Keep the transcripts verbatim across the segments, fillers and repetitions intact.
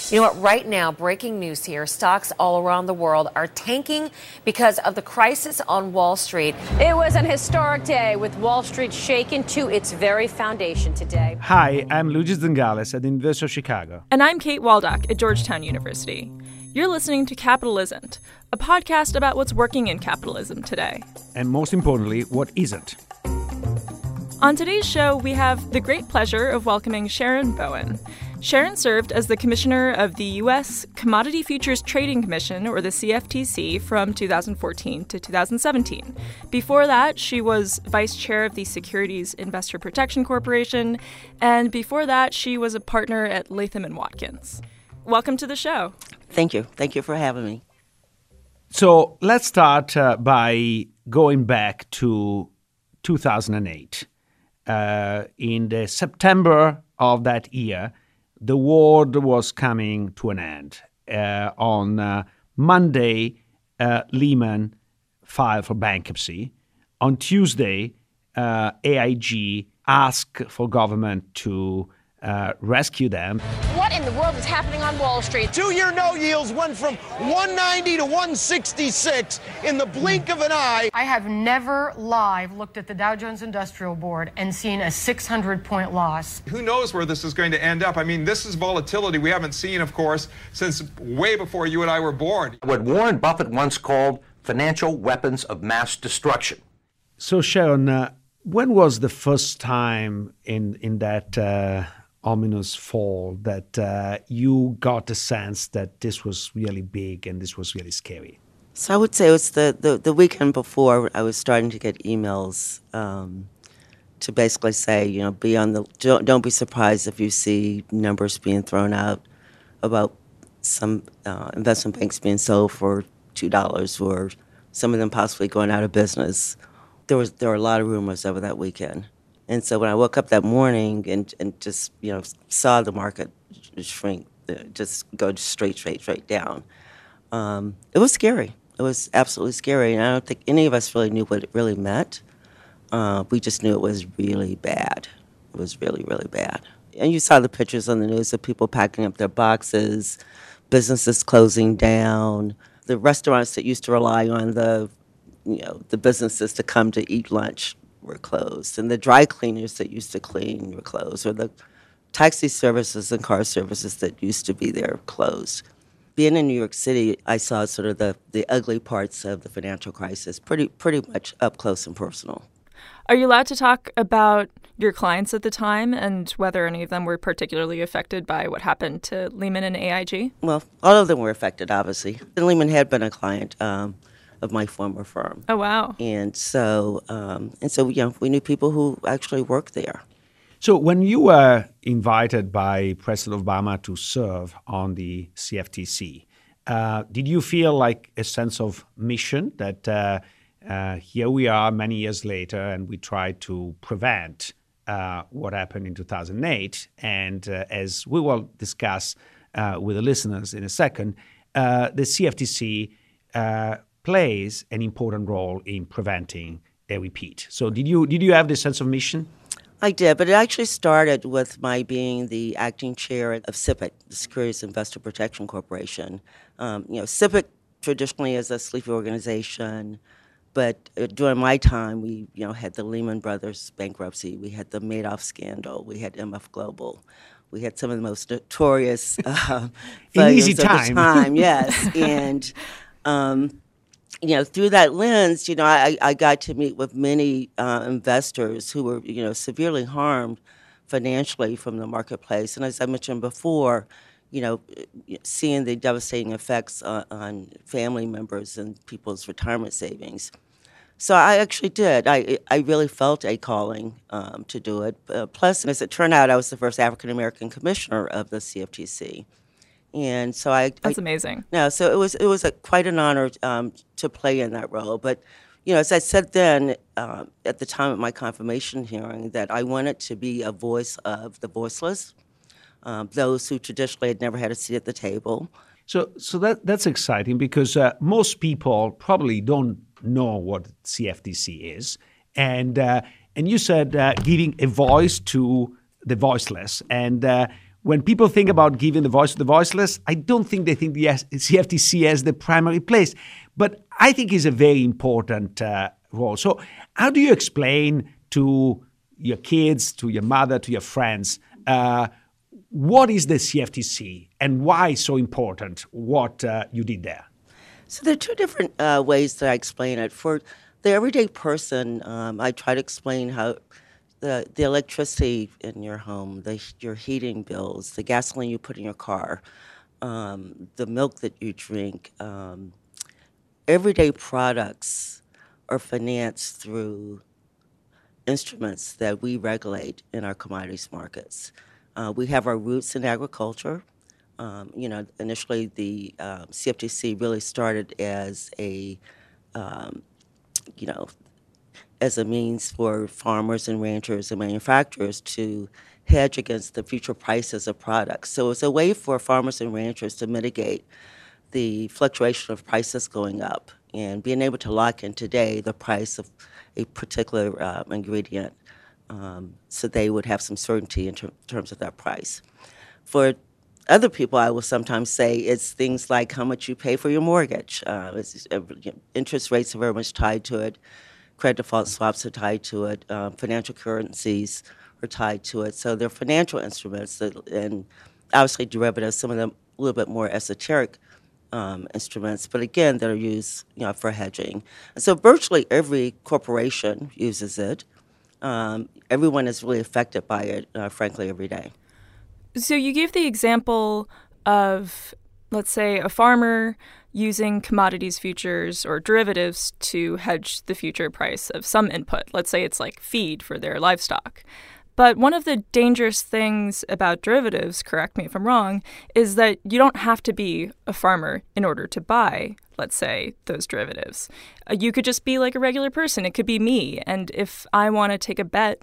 You know what? Right now, breaking news here. Stocks all around the world are tanking because of the crisis on Wall Street. It was an historic day with Wall Street shaken to its very foundation today. Hi, I'm Luigi Zingales at the University of Chicago. And I'm Kate Waldock at Georgetown University. You're listening to Capital Isn't, a podcast about what's working in capitalism today. And most importantly, what isn't. On today's show, we have the great pleasure of welcoming Sharon Bowen. Sharon served as the commissioner of the U S Commodity Futures Trading Commission, or the C F T C, from two thousand fourteen to two thousand seventeen. Before that, she was vice chair of the Securities Investor Protection Corporation, and before that, she was a partner at Latham and Watkins. Welcome to the show. Thank you. Thank you for having me. So let's start uh, by going back to two thousand eight. Uh, in the September of that year, the world was coming to an end. Uh, on uh, Monday, uh, Lehman filed for bankruptcy. On Tuesday, uh, A I G asked for government to uh, rescue them. What in the world is happening on Wall Street? Two-year note yields went from one ninety to one sixty-six in the blink of an eye. I have never live looked at the Dow Jones Industrial Board and seen a six hundred point loss. Who knows where this is going to end up? I mean, this is volatility we haven't seen, of course, since way before you and I were born. What Warren Buffett once called financial weapons of mass destruction. So, Sharon, uh, when was the first time in, in that uh, ominous fall that uh, you got the sense that this was really big and this was really scary? So I would say it was the, the, the weekend before I was starting to get emails um, to basically say, you know, be on the don't, don't be surprised if you see numbers being thrown out about some uh, investment banks being sold for two dollars or some of them possibly going out of business. There was there were a lot of rumors over that weekend. And so when I woke up that morning and, and just, you know, saw the market shrink, just go straight, straight, straight down, um, it was scary. It was absolutely scary. And I don't think any of us really knew what it really meant. Uh, we just knew it was really bad. It was really, really bad. And you saw the pictures on the news of people packing up their boxes, businesses closing down, the restaurants that used to rely on the, you know, the businesses to come to eat lunch were closed, and the dry cleaners that used to clean were closed, or the taxi services and car services that used to be there closed. Being in New York City, I saw sort of the, the ugly parts of the financial crisis pretty pretty much up close and personal. Are you allowed to talk about your clients at the time and whether any of them were particularly affected by what happened to Lehman and A I G? Well, all of them were affected, obviously. And Lehman had been a client um, of my former firm. Oh, wow. And so, um, and so, you know, we knew people who actually worked there. So when you were invited by President Obama to serve on the C F T C, uh, did you feel like a sense of mission that uh, uh, here we are many years later and we tried to prevent uh, what happened in two thousand eight? And uh, as we will discuss uh, with the listeners in a second, uh, the C F T C uh, plays an important role in preventing a repeat. So did you did you have this sense of mission? I did, but it actually started with my being the acting chair of S I P C, the Securities Investor Protection Corporation. Um, you know, S I P C traditionally is a sleepy organization, but uh, during my time, we you know had the Lehman Brothers bankruptcy, we had the Madoff scandal, we had M F Global, we had some of the most notorious uh, failures easy of the time. time, yes, and. Um, You know, through that lens, you know, I, I got to meet with many uh, investors who were, you know, severely harmed financially from the marketplace. And as I mentioned before, you know, seeing the devastating effects on, on family members and people's retirement savings. So I actually did. I I really felt a calling um, to do it. Uh, plus, as it turned out, I was the first African-American commissioner of the C F T C. And so I That's I, amazing. No, so it was it was a, quite an honor um, to play in that role. But you know, as I said then uh, at the time of my confirmation hearing, that I wanted to be a voice of the voiceless, um, those who traditionally had never had a seat at the table. So, so that that's exciting because uh, most people probably don't know what C F T C is, and uh, and you said uh, giving a voice to the voiceless, and uh, when people think about giving the voice to the voiceless, I don't think they think the C F T C has the primary place. But I think it's a very important uh, role. So how do you explain to your kids, to your mother, to your friends, uh, what is the C F T C and why it's so important what uh, you did there? So there are two different uh, ways that I explain it. For the everyday person, um, I try to explain how the, the electricity in your home, the, your heating bills, the gasoline you put in your car, um, the milk that you drink, um, everyday products are financed through instruments that we regulate in our commodities markets. Uh, we have our roots in agriculture. Um, you know, initially the um, C F T C really started as a, um, you know, as a means for farmers and ranchers and manufacturers to hedge against the future prices of products. So it's a way for farmers and ranchers to mitigate the fluctuation of prices going up and being able to lock in today the price of a particular uh, ingredient, um, so they would have some certainty in ter- terms of that price. For other people, I will sometimes say it's things like how much you pay for your mortgage. Uh, it's, uh, interest rates are very much tied to it. Credit default swaps are tied to it. Uh, financial currencies are tied to it. So they're financial instruments that, and obviously derivatives, some of them a little bit more esoteric um, instruments, but again, that are used, you know, for hedging. And so virtually every corporation uses it. Um, everyone is really affected by it, uh, frankly, every day. So you gave the example of, let's say, a farmer using commodities futures or derivatives to hedge the future price of some input. Let's say it's like feed for their livestock. But one of the dangerous things about derivatives, correct me if I'm wrong, is that you don't have to be a farmer in order to buy, let's say, those derivatives. Uh, you could just be like a regular person. It could be me. And if I want to take a bet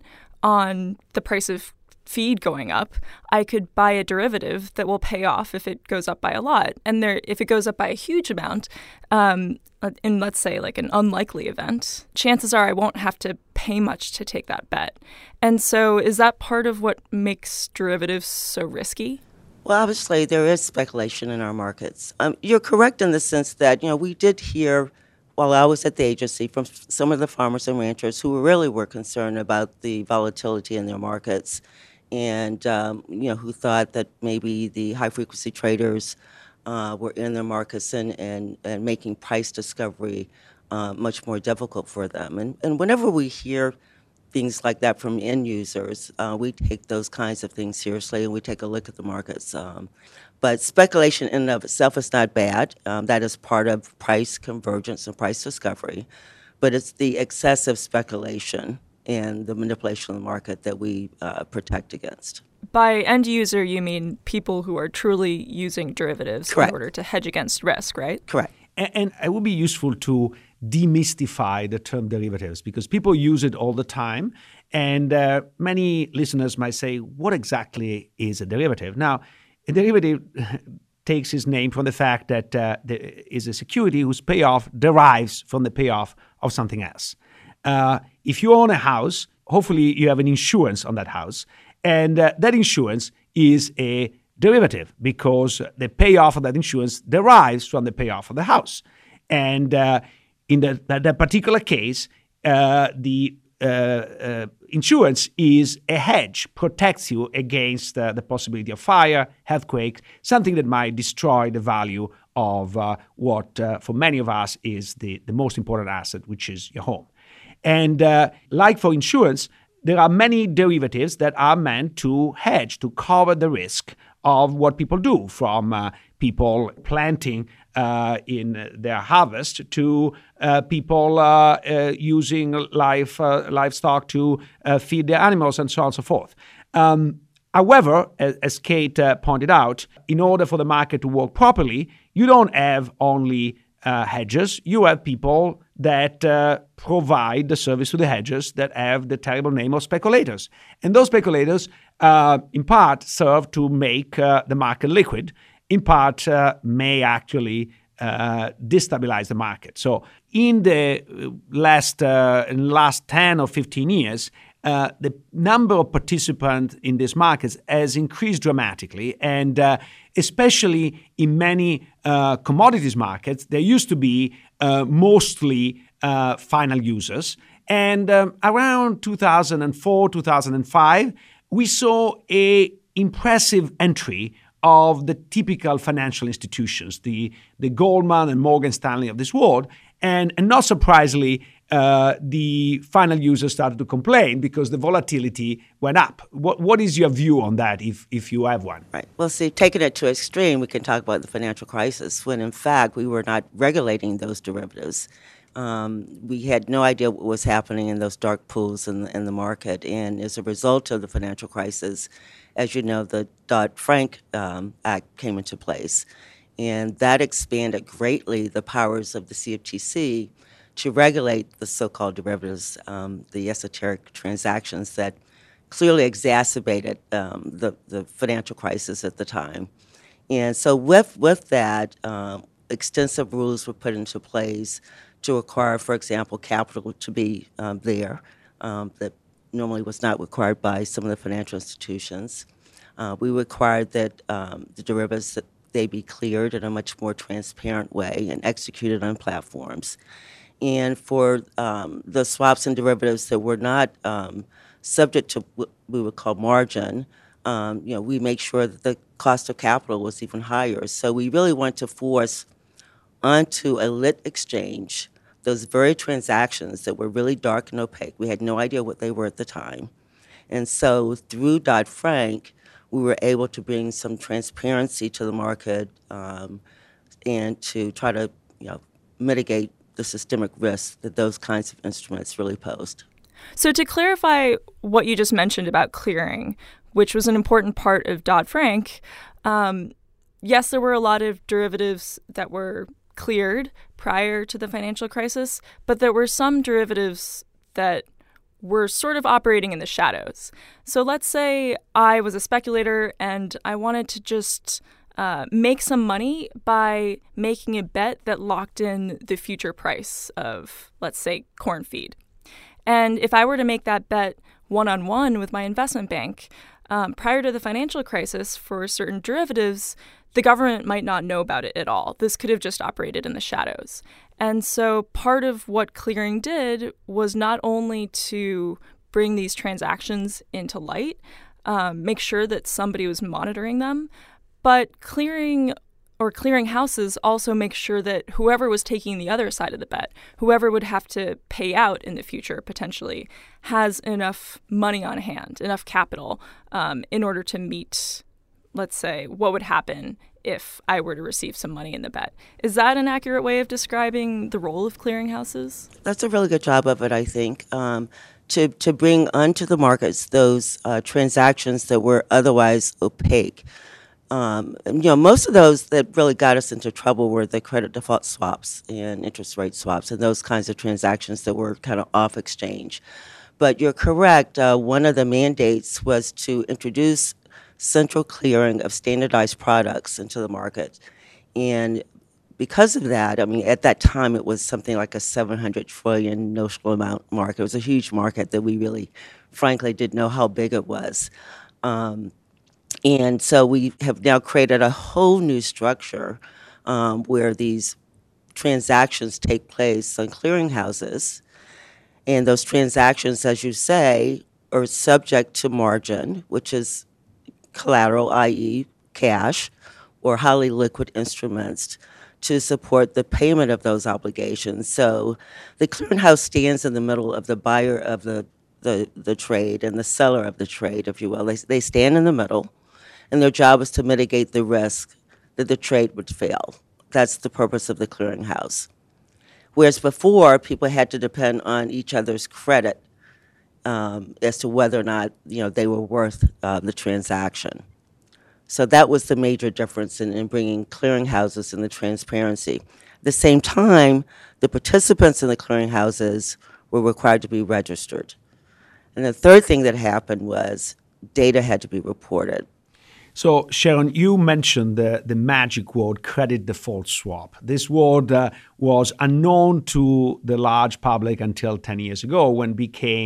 on the price of feed going up, I could buy a derivative that will pay off if it goes up by a lot. And there, if it goes up by a huge amount, um, in let's say like an unlikely event, chances are I won't have to pay much to take that bet. And so is that part of what makes derivatives so risky? Well, obviously there is speculation in our markets. Um, you're correct in the sense that, you know, we did hear while I was at the agency from some of the farmers and ranchers who really were concerned about the volatility in their markets, and um, you know, who thought that maybe the high-frequency traders uh, were in their markets and, and, and making price discovery uh, much more difficult for them. And, and whenever we hear things like that from end users, uh, we take those kinds of things seriously and we take a look at the markets. Um, but speculation in and of itself is not bad. Um, that is part of price convergence and price discovery. But it's the excessive speculation and the manipulation of the market that we uh, protect against. By end user, you mean people who are truly using derivatives Correct. in order to hedge against risk, right? Correct. And, and it would be useful to demystify the term derivatives because people use it all the time. And uh, many listeners might say, what exactly is a derivative? Now, a derivative takes its name from the fact that uh, there is a security whose payoff derives from the payoff of something else. Uh, if you own a house, hopefully you have an insurance on that house. And uh, that insurance is a derivative because the payoff of that insurance derives from the payoff of the house. And uh, in the, that, that particular case, uh, the uh, uh, insurance is a hedge, protects you against uh, the possibility of fire, earthquake, something that might destroy the value of uh, what, uh, for many of us, is the, the most important asset, which is your home. And uh, like for insurance, there are many derivatives that are meant to hedge, to cover the risk of what people do, from uh, people planting uh, in their harvest to uh, people uh, uh, using live, uh, livestock to uh, feed their animals and so on and so forth. Um, however, as, as Kate uh, pointed out, in order for the market to work properly, you don't have only uh, hedgers, you have people that uh, provide the service to the hedgers that have the terrible name of speculators. And those speculators, uh, in part, serve to make uh, the market liquid, in part, uh, may actually uh, destabilize the market. So in the last, uh, in the last ten or fifteen years, uh, the number of participants in these markets has increased dramatically, and uh, especially in many uh, commodities markets, there used to be uh, mostly uh, final users. And um, around two thousand four, two thousand five, we saw a impressive entry of the typical financial institutions, the, the Goldman and Morgan Stanley of this world. And, and not surprisingly, uh, the final users started to complain because the volatility went up. What, what is your view on that, if, if you have one? Right. Well, see, taking it to extreme, we can talk about the financial crisis, when in fact we were not regulating those derivatives. Um, we had no idea what was happening in those dark pools in the, in the market. And as a result of the financial crisis, as you know, the Dodd-Frank um, Act came into place. And that expanded greatly the powers of the C F T C to regulate the so-called derivatives, um, the esoteric transactions that clearly exacerbated um, the, the financial crisis at the time. And so with, with that, um, extensive rules were put into place to require, for example, capital to be um, there um, that normally was not required by some of the financial institutions. Uh, we required that um, the derivatives, that they be cleared in a much more transparent way and executed on platforms. And for um, the swaps and derivatives that were not um, subject to what we would call margin, um, you know, we make sure that the cost of capital was even higher. So we really want to force onto a lit exchange those very transactions that were really dark and opaque. We had no idea what they were at the time. And so through Dodd-Frank, we were able to bring some transparency to the market um, and to try to, you know, mitigate the systemic risk that those kinds of instruments really posed. So to clarify what you just mentioned about clearing, which was an important part of Dodd-Frank, um, yes, there were a lot of derivatives that were cleared prior to the financial crisis, but there were some derivatives that were sort of operating in the shadows. So let's say I was a speculator and I wanted to just uh, make some money by making a bet that locked in the future price of, let's say, corn feed. And if I were to make that bet one-on-one with my investment bank, um, prior to the financial crisis for certain derivatives, the government might not know about it at all. This could have just operated in the shadows. And so part of what clearing did was not only to bring these transactions into light, um, make sure that somebody was monitoring them, but clearing or clearing houses also make sure that whoever was taking the other side of the bet, whoever would have to pay out in the future potentially, has enough money on hand, enough capital um, in order to meet, let's say, what would happen if I were to receive some money in the bet. Is that an accurate way of describing the role of clearinghouses? That's a really good job of it, I think, um, to, to bring onto the markets those uh, transactions that were otherwise opaque. Um, you know, most of those that really got us into trouble were the credit default swaps and interest rate swaps and those kinds of transactions that were kind of off exchange. But you're correct. Uh, one of the mandates was to introduce central clearing of standardized products into the market. And because of that, I mean, at that time, it was something like a seven hundred trillion notional amount market. It was a huge market that we really, frankly, didn't know how big it was. Um, and so we have now created a whole new structure um, where these transactions take place on clearinghouses. And those transactions, as you say, are subject to margin, which is collateral, that is cash, or highly liquid instruments to support the payment of those obligations. So the clearinghouse stands in the middle of the buyer of the, the, the trade and the seller of the trade, if you will. They, they stand in the middle, and their job is to mitigate the risk that the trade would fail. That's the purpose of the clearinghouse. Whereas before, people had to depend on each other's credit Um, as to whether or not, you know, they were worth uh, the transaction. So that was the major difference in, in bringing clearinghouses and the transparency. At the same time, the participants in the clearinghouses were required to be registered. And the third thing that happened was data had to be reported. So, Sharon, you mentioned the, the magic word credit default swap. This word uh, was unknown to the large public until ten years ago when it became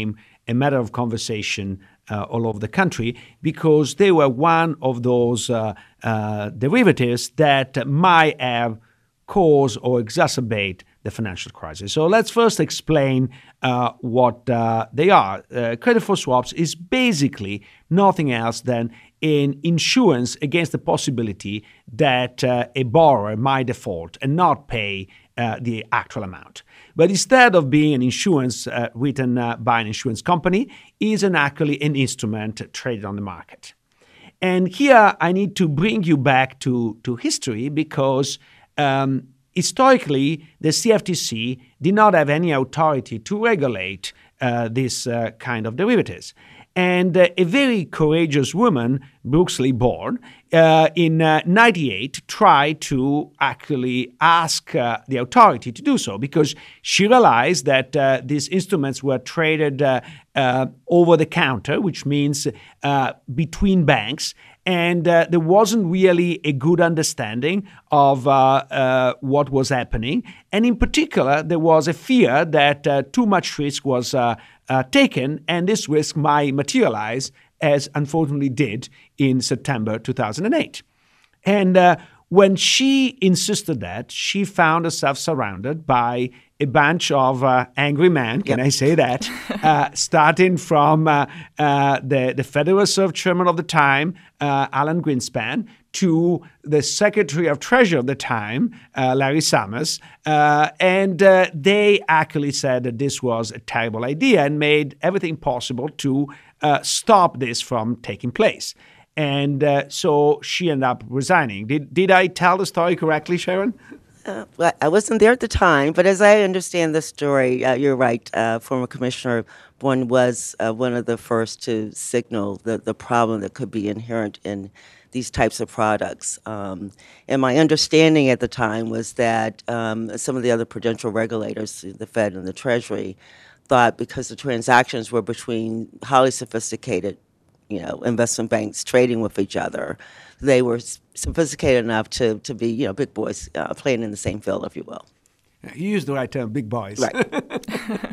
a matter of conversation uh, all over the country because they were one of those uh, uh, derivatives that might have caused or exacerbate the financial crisis. So let's first explain uh, what uh, they are. Uh, credit default swaps is basically nothing else than an insurance against the possibility that uh, a borrower might default and not pay uh, the actual amount. But instead of being an insurance uh, written uh, by an insurance company, is an actually an instrument traded on the market. And here I need to bring you back to, to history because um, historically, the C F T C did not have any authority to regulate uh, this uh, kind of derivatives. And uh, a very courageous woman, Brooks Lee Born, uh, in uh, ninety-eight tried to actually ask uh, the authority to do so because she realized that uh, these instruments were traded uh, uh, over the counter, which means uh, between banks, and uh, there wasn't really a good understanding of uh, uh, what was happening. And in particular, there was a fear that uh, too much risk was uh, uh, taken, and this risk might materialize, as unfortunately did in September two thousand eight. And uh, when she insisted that, she found herself surrounded by a bunch of uh, angry men, can yep. I say that, uh, starting from uh, uh, the, the Federal Reserve Chairman of the time, uh, Alan Greenspan, to the Secretary of Treasury of the time, uh, Larry Summers, uh, and uh, they actually said that this was a terrible idea and made everything possible to uh, stop this from taking place. And uh, so she ended up resigning. Did did I tell the story correctly, Sharon? Uh, well, I wasn't there at the time, but as I understand the story, uh, you're right. Uh, former Commissioner Born was uh, one of the first to signal the, the problem that could be inherent in these types of products. Um, and my understanding at the time was that um, some of the other prudential regulators, the Fed and the Treasury, thought because the transactions were between highly sophisticated you know, investment banks trading with each other, they were sophisticated enough to, to be, you know, big boys uh, playing in the same field, if you will. You used the right term, big boys. Right.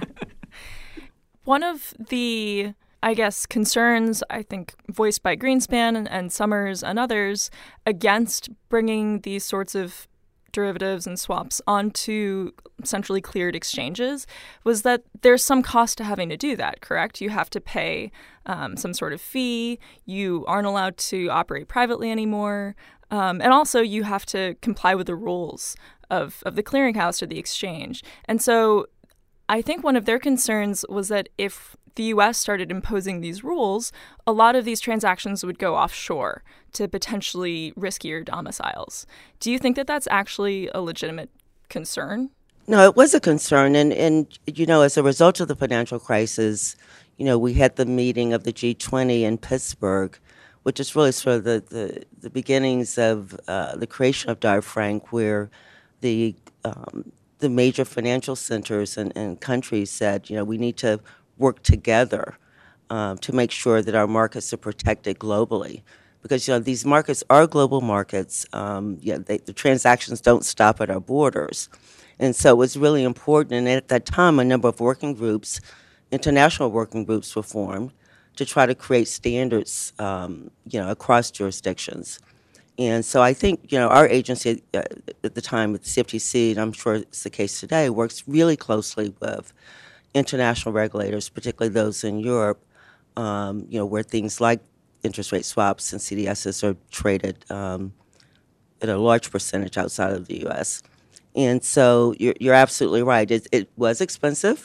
One of the, I guess, concerns, I think, voiced by Greenspan and, and Summers and others against bringing these sorts of derivatives and swaps onto centrally cleared exchanges was that there's some cost to having to do that, correct? You have to pay um, some sort of fee. You aren't allowed to operate privately anymore. Um, and also you have to comply with the rules of, of the clearinghouse or the exchange. And so I think one of their concerns was that if the U S started imposing these rules, a lot of these transactions would go offshore to potentially riskier domiciles. Do you think that that's actually a legitimate concern? No, it was a concern. And, and you know, as a result of the financial crisis, you know, we had the meeting of the G twenty in Pittsburgh, which is really sort of the, the, the beginnings of uh, the creation of Dodd-Frank, where the um, the major financial centers and, and countries said, you know, we need to work together um, to make sure that our markets are protected globally. Because, you know, these markets are global markets. Um, yeah, they, the transactions don't stop at our borders. And so it was really important. And at that time, a number of working groups, international working groups were formed to try to create standards, um, you know, across jurisdictions. And so I think, you know, our agency uh, at the time with the C F T C, and I'm sure it's the case today, works really closely with international regulators, particularly those in Europe, um, you know, where things like interest rate swaps and C D Ss are traded um, at a large percentage outside of the U S. And so you're, you're absolutely right. It, it was expensive.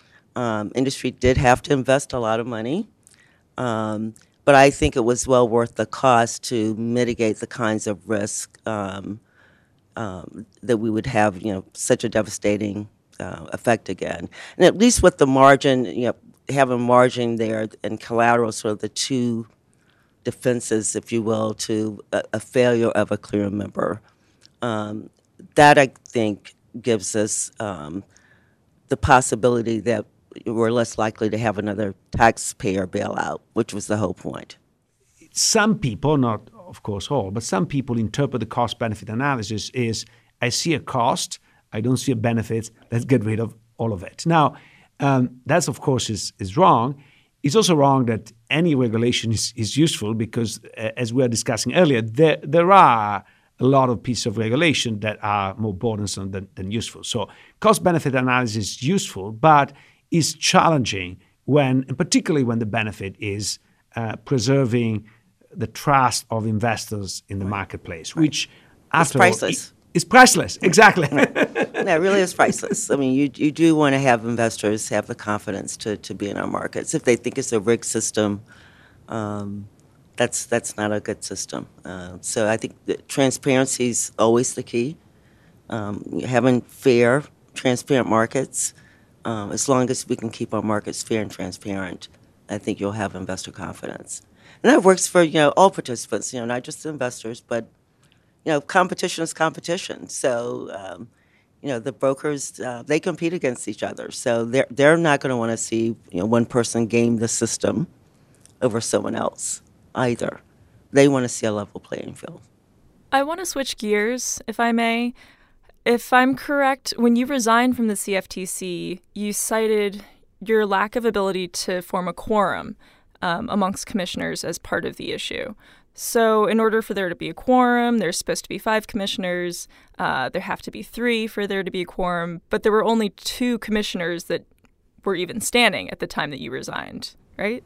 Um, industry did have to invest a lot of money. Um, but I think it was well worth the cost to mitigate the kinds of risk um, um, that we would have, you know, such a devastating uh, effect again. And at least with the margin, you know, having margin there and collateral, sort of the two defenses, if you will, to a, a failure of a clearing member. Um, that, I think, gives us um, the possibility that we're less likely to have another taxpayer bailout, which was the whole point. Some people, not of course all, but some people interpret the cost-benefit analysis is, I see a cost, I don't see a benefit, let's get rid of all of it. Now, Um, that's, of course, is, is wrong. It's also wrong that any regulation is, is useful because, uh, as we were discussing earlier, there, there are a lot of pieces of regulation that are more burdensome than, than useful. So cost-benefit analysis is useful, but is challenging when, and particularly when the benefit is uh, preserving the trust of investors in the right. marketplace, right. which after it's priceless. all, is priceless. Exactly. Right. Yeah, it really is priceless. I mean, you you do want to have investors have the confidence to, to be in our markets. If they think it's a rigged system, um, that's that's not a good system. Uh, so I think that transparency is always the key. Um, having fair, transparent markets, um, as long as we can keep our markets fair and transparent, I think you'll have investor confidence. And that works for, you know, all participants, you know, not just the investors, but, you know, competition is competition. So, um, you know, the brokers, uh, they compete against each other. So they're, they're not going to want to see, you know, one person game the system over someone else either. They want to see a level playing field. I want to switch gears, if I may. If I'm correct, when you resigned from the C F T C, you cited your lack of ability to form a quorum um, amongst commissioners as part of the issue. So in order for there to be a quorum, there's supposed to be five commissioners. Uh, there have to be three for there to be a quorum. But there were only two commissioners that were even standing at the time that you resigned, right?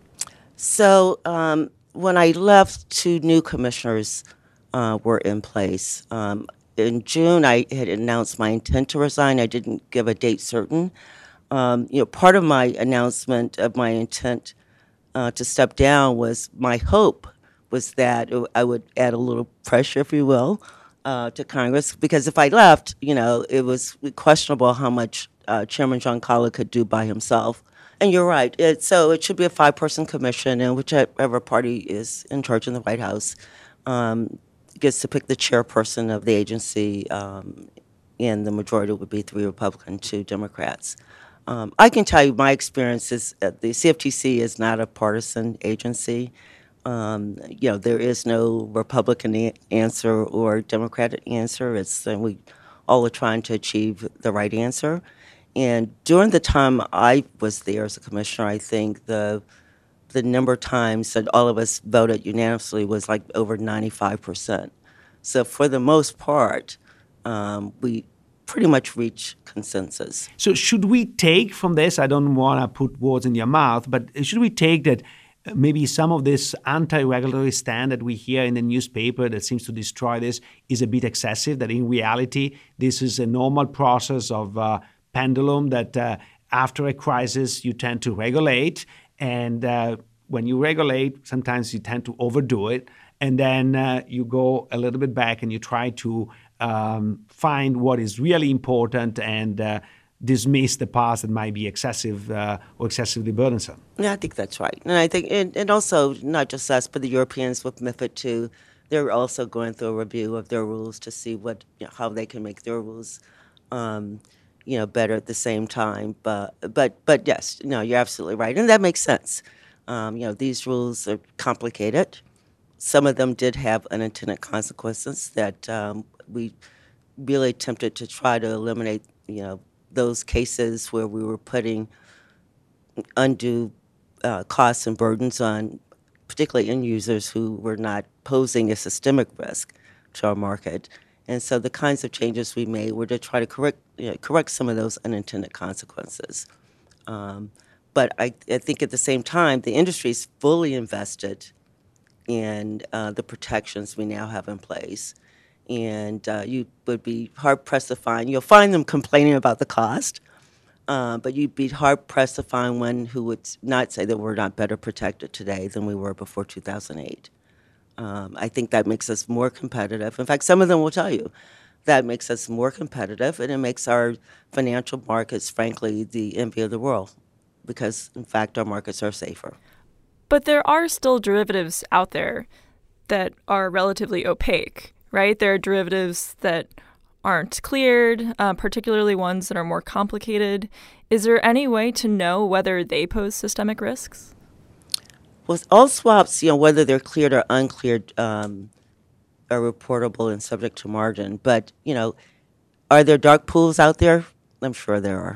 So um, when I left, two new commissioners uh, were in place. Um, in June, I had announced my intent to resign. I didn't give a date certain. Um, you know, part of my announcement of my intent uh, to step down was my hope was that I would add a little pressure, if you will, uh, to Congress. Because if I left, you know, it was questionable how much uh, Chairman Giancarlo could do by himself. And you're right. It, so it should be a five-person commission, and whichever party is in charge in the White House um, gets to pick the chairperson of the agency, um, and the majority would be three Republican, two Democrats. Um, I can tell you my experience is uh, the C F T C is not a partisan agency. Um, you know, there is no Republican a- answer or Democratic answer. It's uh, we all are trying to achieve the right answer. And during the time I was there as a commissioner, I think the the number of times that all of us voted unanimously was like over ninety-five percent. So for the most part, um, we pretty much reach consensus. So should we take from this, I don't want to put words in your mouth, but should we take that maybe some of this anti-regulatory stand that we hear in the newspaper that seems to destroy this is a bit excessive, that in reality this is a normal process of uh, pendulum, that uh, after a crisis you tend to regulate, and uh, when you regulate, sometimes you tend to overdo it, and then uh, you go a little bit back and you try to um, find what is really important and uh, dismiss the parts that might be excessive uh, or excessively burdensome. Yeah, I think that's right. And I think, and, and also not just us, but the Europeans with MiFID two, they're also going through a review of their rules to see what, you know, how they can make their rules um, you know, better at the same time. But, but, but yes, no, you're absolutely right. And that makes sense. Um, you know, these rules are complicated. Some of them did have unintended consequences that um, we really attempted to try to eliminate, you know, those cases where we were putting undue uh, costs and burdens on particularly end users who were not posing a systemic risk to our market. And so the kinds of changes we made were to try to correct, you know, correct some of those unintended consequences. Um, but I, I think at the same time, the industry is fully invested in uh, the protections we now have in place. And uh, you would be hard-pressed to find, you'll find them complaining about the cost, uh, but you'd be hard-pressed to find one who would not say that we're not better protected today than we were before two thousand eight. Um, I think that makes us more competitive. In fact, some of them will tell you that makes us more competitive, and it makes our financial markets, frankly, the envy of the world, because, in fact, our markets are safer. But there are still derivatives out there that are relatively opaque, right? There are derivatives that aren't cleared, uh, particularly ones that are more complicated. Is there any way to know whether they pose systemic risks? Well, all swaps, you know, whether they're cleared or uncleared, um, are reportable and subject to margin. But, you know, are there dark pools out there? I'm sure there are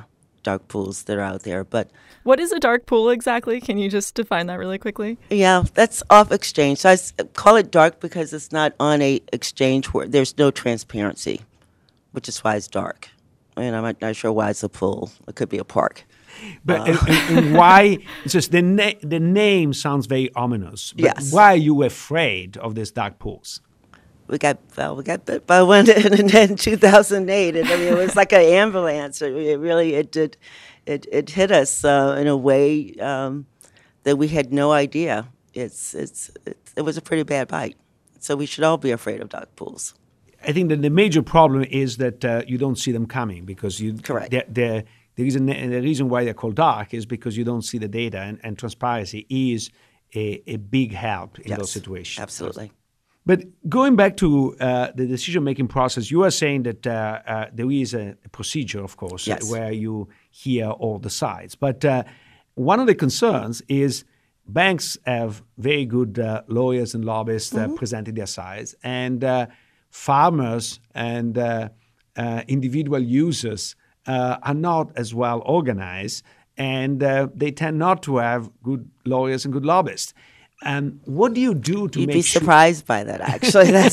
dark pools that are out there. But what is a dark pool exactly? Can you just define that really quickly? Yeah, that's off exchange. So I s- call it dark because it's not on a exchange where there's no transparency, which is why it's dark. And I'm not, not sure why it's a pool. It could be a park. But Uh, and, and- and why? It's just the na- the name sounds very ominous. But Yes. why are you afraid of these dark pools? We got well, we got bit by one in, in two thousand eight, and I mean it was like an ambulance. It, it really it did, it it hit us uh, in a way um, that we had no idea. It's it's it, it was a pretty bad bite. So we should all be afraid of dark pools. I think that the major problem is that uh, you don't see them coming because you. Correct. The, the, the reason the reason why they're called dark is because you don't see the data, and, and transparency is a, a big help in Yes, those situations. absolutely. But going back to uh, the decision-making process, you are saying that uh, uh, there is a, a procedure, of course, Yes. where you hear all the sides. But uh, one of the concerns is banks have very good uh, lawyers and lobbyists uh, presenting their sides, and uh, farmers and uh, uh, individual users uh, are not as well organized, and uh, they tend not to have good lawyers and good lobbyists. And what do you do to You'd make be sure? surprised by that. Actually, that's,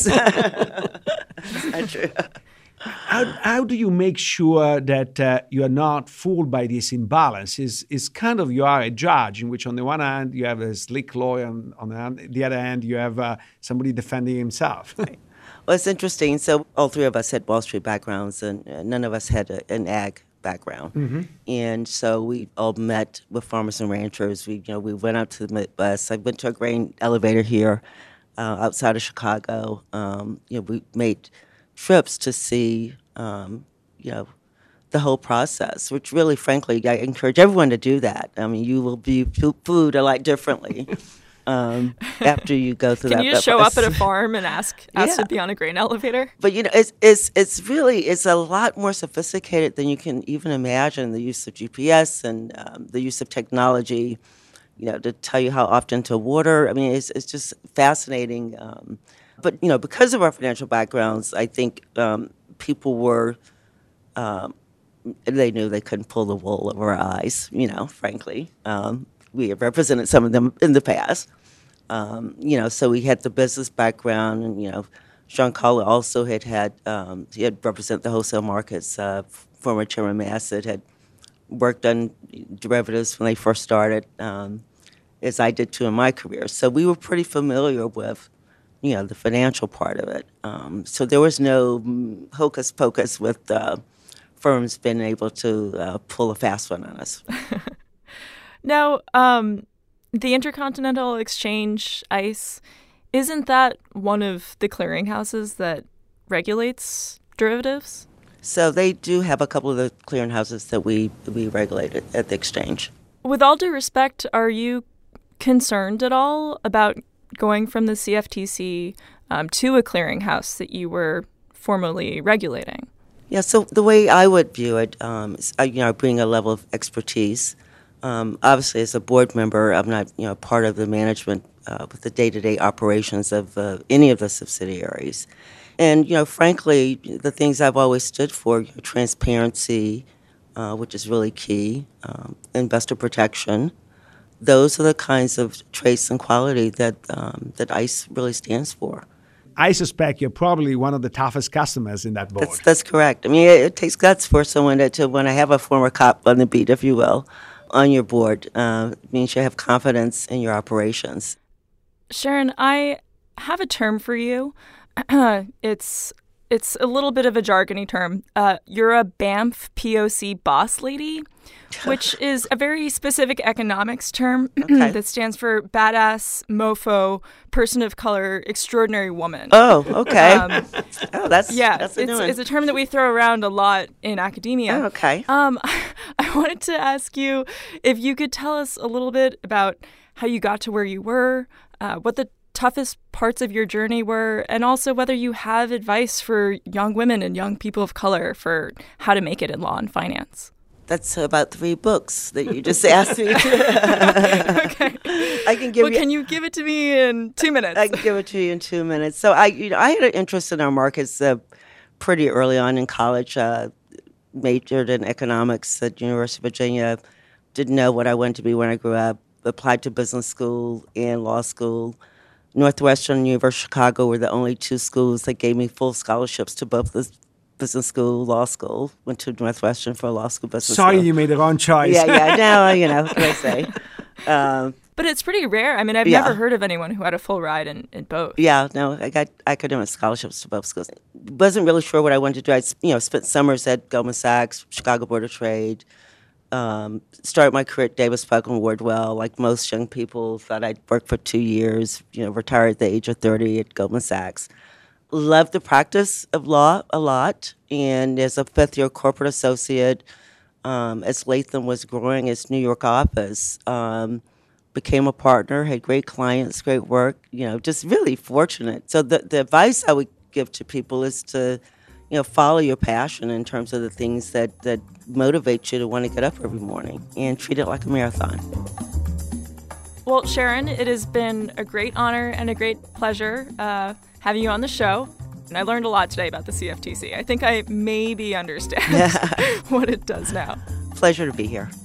that's not true. How, how do you make sure that uh, you are not fooled by this imbalance? Is is kind of you are a judge in which on the one hand you have a slick lawyer, and on the, hand, the other hand you have uh, somebody defending himself. Well, it's interesting. So all three of us had Wall Street backgrounds, and uh, none of us had a, an ag background. Mm-hmm. And so we all met with farmers and ranchers. We, you know, we went out to the Midwest. I went to a grain elevator here uh, outside of Chicago. Um, you know, we made trips to see, um, you know, the whole process, which really, frankly, I encourage everyone to do that. I mean, you will view food a lot differently. Um, after you go through Can that. you just show up at a farm and ask ask Yeah. to be on a grain elevator? But you know, it's it's it's really it's a lot more sophisticated than you can even imagine. The use of G P S and um, the use of technology, you know, to tell you how often to water. I mean, it's it's just fascinating. Um, but you know, because of our financial backgrounds, I think um, people were. Um, they knew they couldn't pull the wool over our eyes. You know, frankly, um, we have represented some of them in the past. Um, you know, so we had the business background, and you know, Sean Collar also had had um, he had represented the wholesale markets. Uh, former Chairman Massett had worked on derivatives when they first started, um, as I did too in my career. So we were pretty familiar with, you know, the financial part of it. Um, so there was no mm, hocus pocus with uh, firms being able to uh, pull a fast one on us. Now, um, the Intercontinental Exchange, ICE, isn't that one of the clearinghouses that regulates derivatives? So they do have a couple of the clearinghouses that we, we regulate at, at the exchange. With all due respect, are you concerned at all about going from the C F T C um, to a clearinghouse that you were formerly regulating? Yeah, so the way I would view it um, is, I, you know, I bring a level of expertise. Um, obviously, as a board member, I'm not, you know, part of the management uh, with the day-to-day operations of uh, any of the subsidiaries. And, you know, frankly, the things I've always stood for, you know, transparency, uh, which is really key, um, investor protection, those are the kinds of traits and quality that um, that ICE really stands for. I suspect you're probably one of the toughest customers in that board. That's, that's correct. I mean, it, it takes guts for someone to, to want to have a former cop on the beat, if you will, on your board. Uh, it means you have confidence in your operations. Sharon, I have a term for you. it's it's a little bit of a jargony term. Uh, you're a B A M F P O C boss lady, which is a very specific economics term Okay. that stands for badass, mofo, person of color, extraordinary woman. Oh, okay. Um, oh, that's yeah, that's a it's, new one. it's a term that we throw around a lot in academia. Oh, okay. Um, I wanted to ask you if you could tell us a little bit about how you got to where you were, uh, what the toughest parts of your journey were, and also whether you have advice for young women and young people of color for how to make it in law and finance. That's about three books that you just asked me to. Okay. I can give well, you. can you give it to me in two minutes? I can give it to you in two minutes. So I, you know, I had an interest in our markets uh, pretty early on in college. Uh, majored in economics at University of Virginia. Didn't know what I wanted to be when I grew up. Applied to business school and law school. Northwestern and University of Chicago were the only two schools that gave me full scholarships to both the business school, law school. Went to Northwestern for law school, business Sorry, school. you made the wrong choice. Yeah, yeah, no, you know, what can I say? Um, But it's pretty rare. I mean, I've Yeah. never heard of anyone who had a full ride in, in both. Yeah, no, I got academic scholarships to both schools. Wasn't really sure what I wanted to do. I, you know, spent summers at Goldman Sachs, Chicago Board of Trade. Um, started my career at Davis Polk and Wardwell. Like most young people, thought I'd work for two years. You know, retired at the age of thirty at Goldman Sachs. Loved the practice of law a lot, and as a fifth-year corporate associate, um, as Latham was growing its New York office. Um, became a partner, had great clients, great work, you know, just really fortunate. So the, the advice I would give to people is to, you know, follow your passion in terms of the things that, that motivate you to want to get up every morning and treat it like a marathon. Well, Sharon, it has been a great honor and a great pleasure uh, having you on the show. And I learned a lot today about the C F T C. I think I maybe understand what it does now. Pleasure to be here.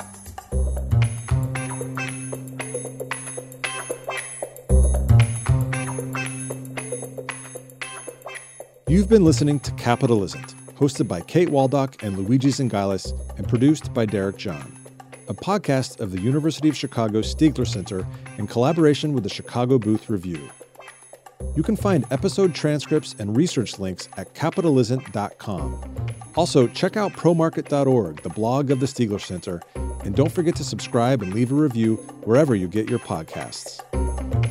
You've been listening to Capital Isn't, hosted by Kate Waldock and Luigi Zingailis, and produced by Derek John, a podcast of the University of Chicago Stiegler Center in collaboration with the Chicago Booth Review. You can find episode transcripts and research links at capital isn't dot com. Also, check out pro market dot org, the blog of the Stiegler Center, and don't forget to subscribe and leave a review wherever you get your podcasts.